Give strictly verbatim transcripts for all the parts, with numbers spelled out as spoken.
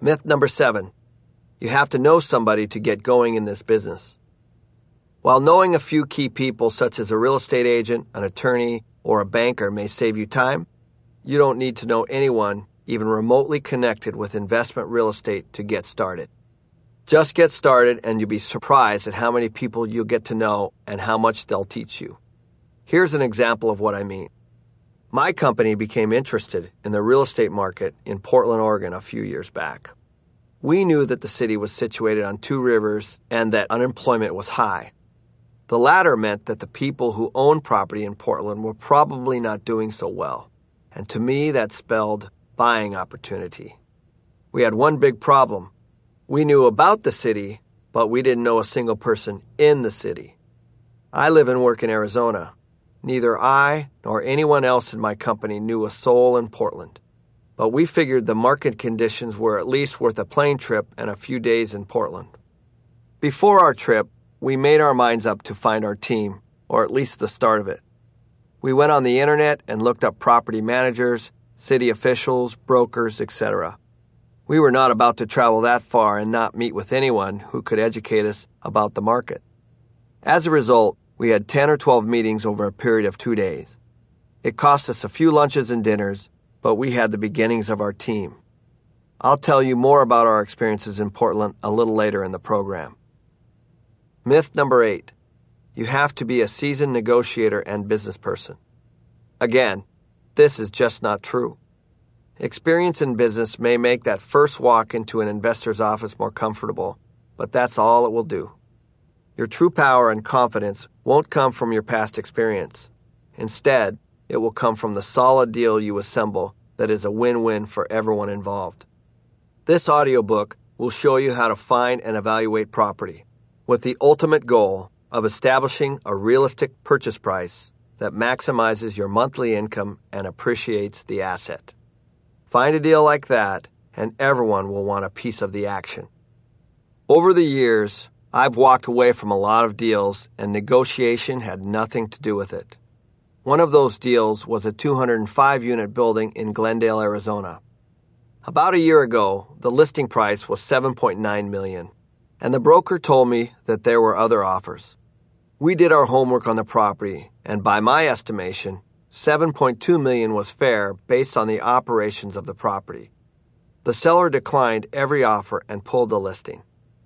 Myth number seven. You have to know somebody to get going in this business. While knowing a few key people such as a real estate agent, an attorney, or a banker may save you time, you don't need to know anyone even remotely connected with investment real estate to get started. Just get started and you'll be surprised at how many people you'll get to know and how much they'll teach you. Here's an example of what I mean. My company became interested in the real estate market in Portland, Oregon a few years back. We knew that the city was situated on two rivers and that unemployment was high. The latter meant that the people who owned property in Portland were probably not doing so well. And to me, that spelled buying opportunity. We had one big problem. We knew about the city, but we didn't know a single person in the city. I live and work in Arizona. Neither I nor anyone else in my company knew a soul in Portland. But we figured the market conditions were at least worth a plane trip and a few days in Portland. Before our trip, we made our minds up to find our team, or at least the start of it. We went on the internet and looked up property managers, city officials, brokers, et cetera. We were not about to travel that far and not meet with anyone who could educate us about the market. As a result, we had ten or twelve meetings over a period of two days. It cost us a few lunches and dinners, but we had the beginnings of our team. I'll tell you more about our experiences in Portland a little later in the program. Myth number eight. You have to be a seasoned negotiator and business person. Again, this is just not true. Experience in business may make that first walk into an investor's office more comfortable, but that's all it will do. Your true power and confidence won't come from your past experience. Instead, it will come from the solid deal you assemble that is a win-win for everyone involved. This audiobook will show you how to find and evaluate property, with the ultimate goal of establishing a realistic purchase price that maximizes your monthly income and appreciates the asset. Find a deal like that, and everyone will want a piece of the action. Over the years, I've walked away from a lot of deals, and negotiation had nothing to do with it. One of those deals was a two hundred five unit building in Glendale, Arizona. About a year ago, the listing price was seven point nine million dollars, and the broker told me that there were other offers. We did our homework on the property, and by my estimation, seven point two million dollars was fair based on the operations of the property. The seller declined every offer and pulled the listing.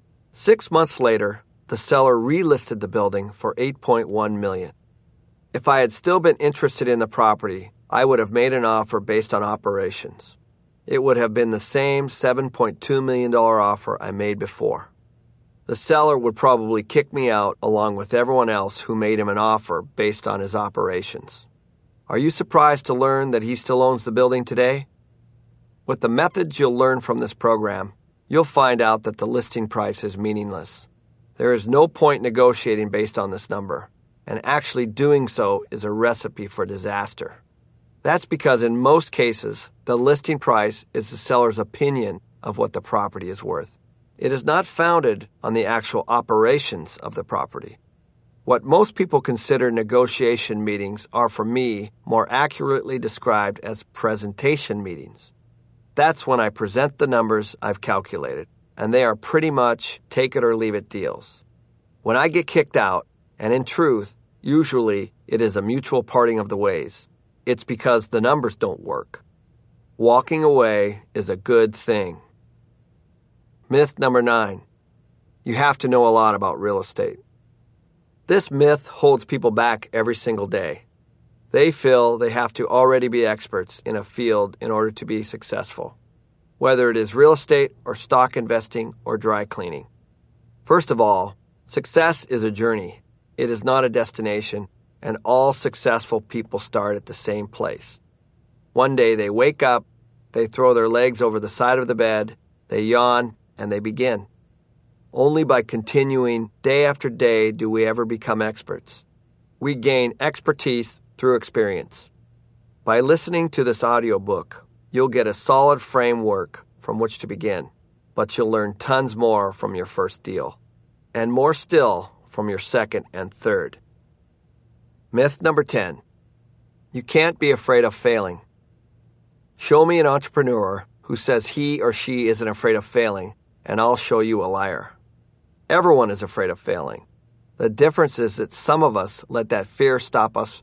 Six months later, the seller relisted the building for eight point one million dollars. If I had still been interested in the property, I would have made an offer based on operations. It would have been the same seven point two million dollars offer I made before. The seller would probably kick me out along with everyone else who made him an offer based on his operations. Are you surprised to learn that he still owns the building today? With the methods you'll learn from this program, you'll find out that the listing price is meaningless. There is no point negotiating based on this number, and actually doing so is a recipe for disaster. That's because in most cases, the listing price is the seller's opinion of what the property is worth. It is not founded on the actual operations of the property. What most people consider negotiation meetings are, for me, more accurately described as presentation meetings. That's when I present the numbers I've calculated, and they are pretty much take-it-or-leave-it deals. When I get kicked out, and in truth, usually it is a mutual parting of the ways, it's because the numbers don't work. Walking away is a good thing. Myth number nine. You have to know a lot about real estate. This myth holds people back every single day. They feel they have to already be experts in a field in order to be successful, whether it is real estate or stock investing or dry cleaning. First of all, success is a journey. It is not a destination, and all successful people start at the same place. One day they wake up, they throw their legs over the side of the bed, they yawn, and they begin. Only by continuing day after day do we ever become experts. We gain expertise through experience. By listening to this audiobook, you'll get a solid framework from which to begin, but you'll learn tons more from your first deal, and more still from your second and third. Myth number ten. You can't be afraid of failing. Show me an entrepreneur who says he or she isn't afraid of failing, and I'll show you a liar. Everyone is afraid of failing. The difference is that some of us let that fear stop us